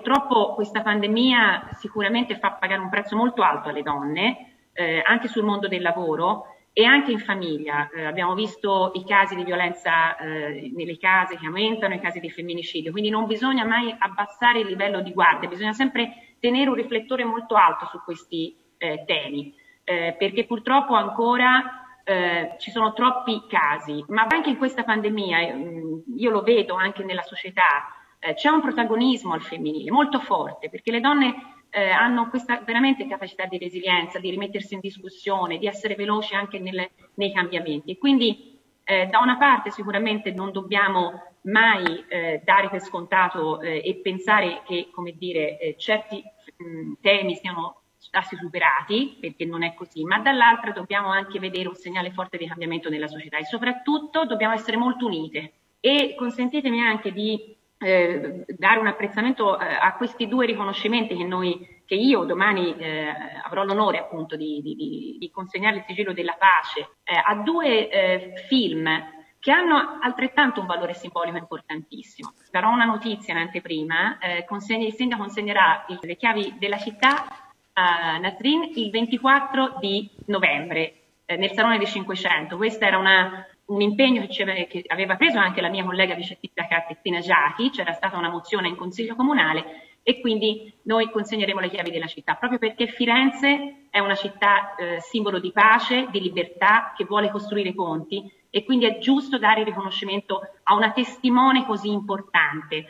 purtroppo questa pandemia sicuramente fa pagare un prezzo molto alto alle donne, anche sul mondo del lavoro e anche in famiglia. Abbiamo visto i casi di violenza nelle case che aumentano, i casi di femminicidio, quindi non bisogna mai abbassare il livello di guardia, bisogna sempre tenere un riflettore molto alto su questi temi, perché purtroppo ancora ci sono troppi casi, ma anche in questa pandemia, io lo vedo anche nella società, c'è un protagonismo al femminile molto forte, perché le donne hanno questa veramente capacità di resilienza, di rimettersi in discussione, di essere veloci anche nei cambiamenti. E quindi da una parte sicuramente non dobbiamo mai dare per scontato e pensare che, come dire, certi temi siano stati superati, perché non è così, ma dall'altra dobbiamo anche vedere un segnale forte di cambiamento nella società e soprattutto dobbiamo essere molto unite. E consentitemi anche di dare un apprezzamento a questi due riconoscimenti che io domani avrò l'onore appunto di consegnare il sigillo della pace a due film che hanno altrettanto un valore simbolico importantissimo. Darò una notizia in anteprima, il sindaco consegnerà le chiavi della città a Nasrin il 24 di novembre nel Salone dei 500. Questo era un impegno che aveva preso anche la mia collega vice sindaca Cristina Giachi, c'era stata una mozione in Consiglio Comunale e quindi noi consegneremo le chiavi della città, proprio perché Firenze è una città simbolo di pace, di libertà, che vuole costruire ponti e quindi è giusto dare il riconoscimento a una testimone così importante.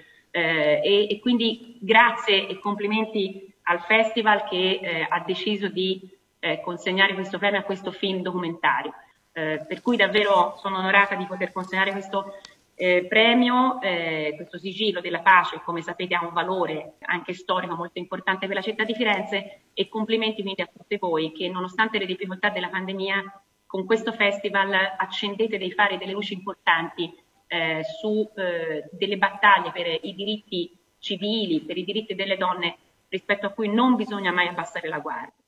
E quindi grazie e complimenti al Festival che ha deciso di consegnare questo premio a questo film documentario. Per cui davvero sono onorata di poter consegnare questo premio, questo sigillo della pace, come sapete ha un valore anche storico molto importante per la città di Firenze e complimenti quindi a tutte voi che nonostante le difficoltà della pandemia con questo festival accendete dei fari e delle luci importanti su delle battaglie per i diritti civili, per i diritti delle donne rispetto a cui non bisogna mai abbassare la guardia.